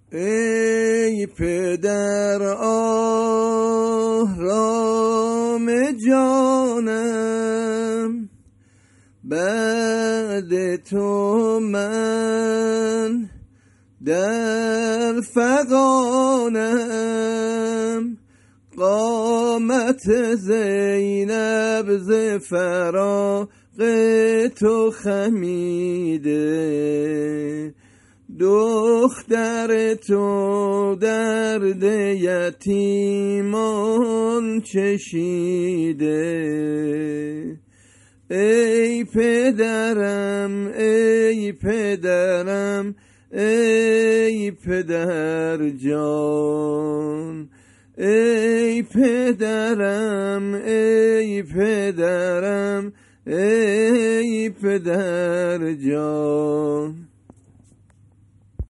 ای پدر آرام جانم، بعد تو من در فغانم. قامت زینب ز فراق تو خمیده، دختر تو درد یتیمان چشیده. ای پدرم ای پدرم ای پدر جان، ای پدرم ای پدرم ای پدر جان.